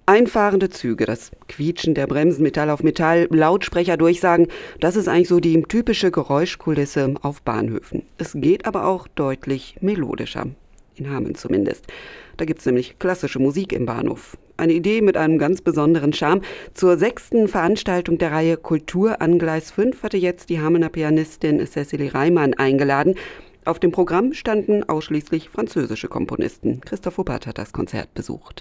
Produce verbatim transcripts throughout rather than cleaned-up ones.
Einfahrende Züge, das Quietschen der Bremsen, Metall auf Metall, Lautsprecherdurchsagen, das ist eigentlich so die typische Geräuschkulisse auf Bahnhöfen. Es geht aber auch deutlich melodischer. In Hameln zumindest. Da gibt's nämlich klassische Musik im Bahnhof. Eine Idee mit einem ganz besonderen Charme. Zur sechsten Veranstaltung der Reihe Kultur an Gleis fünf hatte jetzt die Hamelner Pianistin Cecilie Reimann eingeladen. Auf dem Programm standen ausschließlich französische Komponisten. Christoph Huppert hat das Konzert besucht.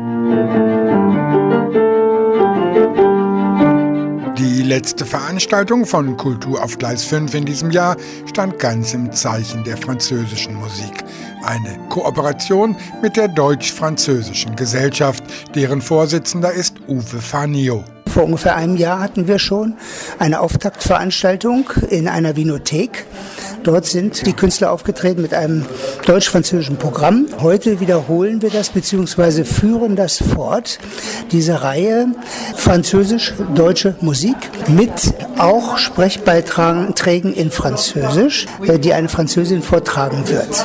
Die letzte Veranstaltung von Kultur auf Gleis fünf in diesem Jahr stand ganz im Zeichen der französischen Musik. Eine Kooperation mit der Deutsch-Französischen Gesellschaft, deren Vorsitzender ist Uwe Fanio. Vor ungefähr einem Jahr hatten wir schon eine Auftaktveranstaltung in einer Winothek. Dort sind die Künstler aufgetreten mit einem deutsch-französischen Programm. Heute wiederholen wir das bzw. führen das fort, diese Reihe französisch-deutsche Musik mit auch Sprechbeiträgen in Französisch, die eine Französin vortragen wird.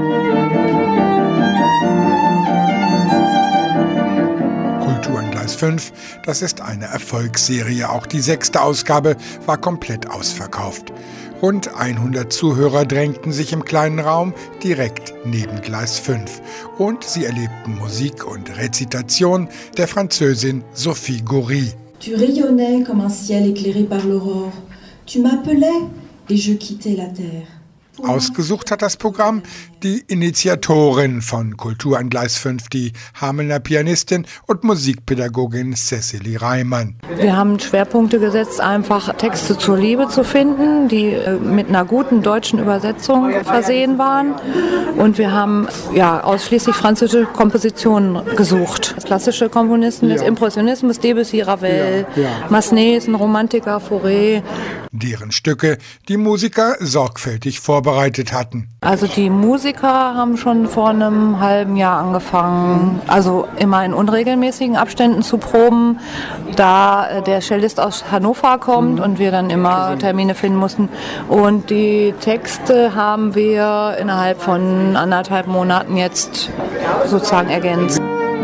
Kultur an Gleis fünf, das ist eine Erfolgsserie. Auch die sechste Ausgabe war komplett ausverkauft. Rund hundert Zuhörer drängten sich im kleinen Raum direkt neben Gleis fünf. Und sie erlebten Musik und Rezitation der Französin Sophie Goury. Tu rayonnais comme un ciel éclairé par l'aurore. Tu m'appelais et je quittais la terre. Ausgesucht hat das Programm die Initiatorin von Kultur an Gleis fünf, die Hamelner Pianistin und Musikpädagogin Cecilie Reimann. Wir haben Schwerpunkte gesetzt, einfach Texte zur Liebe zu finden, die mit einer guten deutschen Übersetzung versehen waren. Und wir haben ja ausschließlich französische Kompositionen gesucht. Klassische Komponisten des ja. Impressionismus, Debussy, Ravel, ja, ja. Massenet ist ein Romantiker, Fauré. Deren Stücke die Musiker sorgfältig vorbereitet hatten. Also die Musiker haben schon vor einem halben Jahr angefangen, also immer in unregelmäßigen Abständen zu proben, da der Cellist aus Hannover kommt und wir dann immer Termine finden mussten. Und die Texte haben wir innerhalb von anderthalb Monaten jetzt sozusagen ergänzt.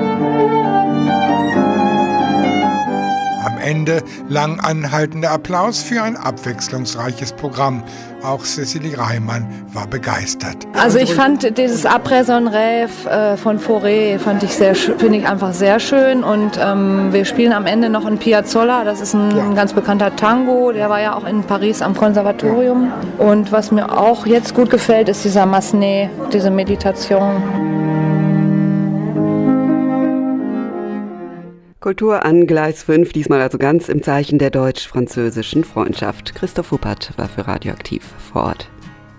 Am Ende lang anhaltender Applaus für ein abwechslungsreiches Programm. Auch Cecilie Reimann war begeistert. Also ich fand dieses Après son rêve äh, von Fauré fand ich sehr, finde ich einfach sehr schön. Und ähm, wir spielen am Ende noch ein Piazzolla. Das ist ein ja. ganz bekannter Tango. Der war ja auch in Paris am Konservatorium. Ja. Und was mir auch jetzt gut gefällt, ist dieser Massenet, diese Meditation. Kultur an Gleis fünf, diesmal also ganz im Zeichen der deutsch-französischen Freundschaft. Christoph Huppert war für Radioaktiv vor Ort.